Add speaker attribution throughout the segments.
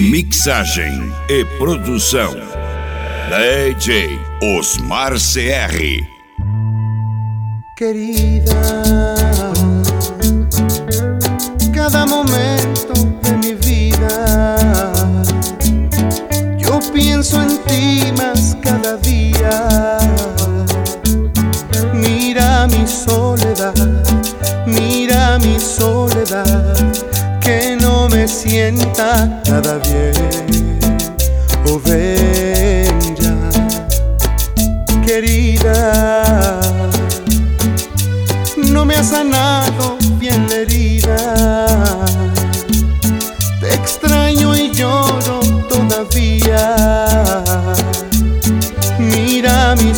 Speaker 1: Mixagem e produção DJ Osmar CR.
Speaker 2: Querida, cada momento de mi vida yo pienso en ti más cada día. Mira mi soledad, que no me sienta nada bien. Oh, ven ya, querida, no me ha sanado bien la herida. Te extraño y lloro todavía. Mira mi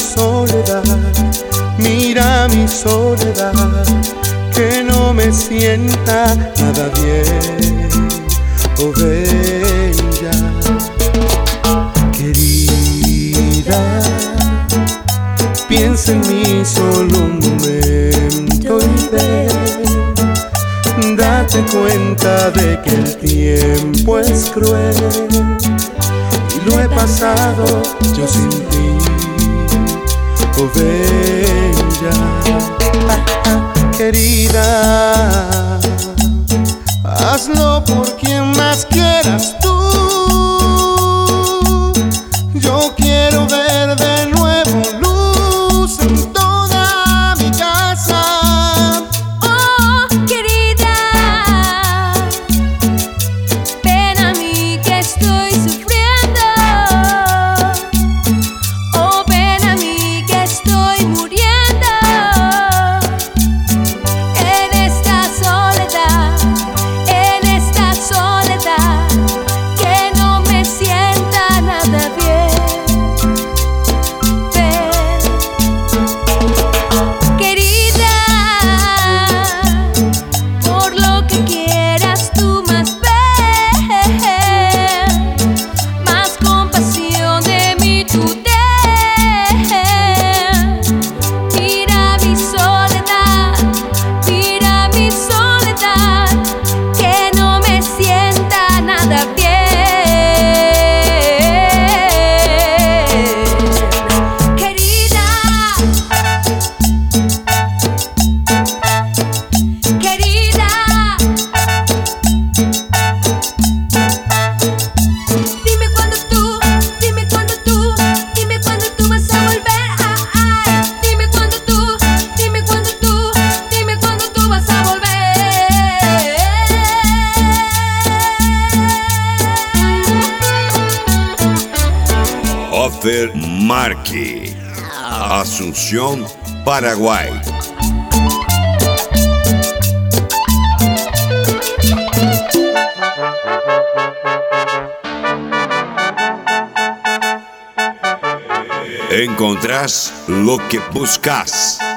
Speaker 2: soledad, que no me sienta nada bien. Oh, ven ya, querida, piensa en mí solo un momento y ven, date cuenta de que el tiempo es cruel y lo he pasado yo sin ti. Oh, ven ya, querida, hazlo por quien más quieras tú. Yo quiero ver de nuevo luz en toda mi casa.
Speaker 3: Oh, querida, ven a mí que estoy sufriendo. Oh, ven a mí que estoy muriendo en esta soledad que no me sienta nada bien.
Speaker 1: Offer Marque, Asunción, Paraguay. Encontrás lo que buscas.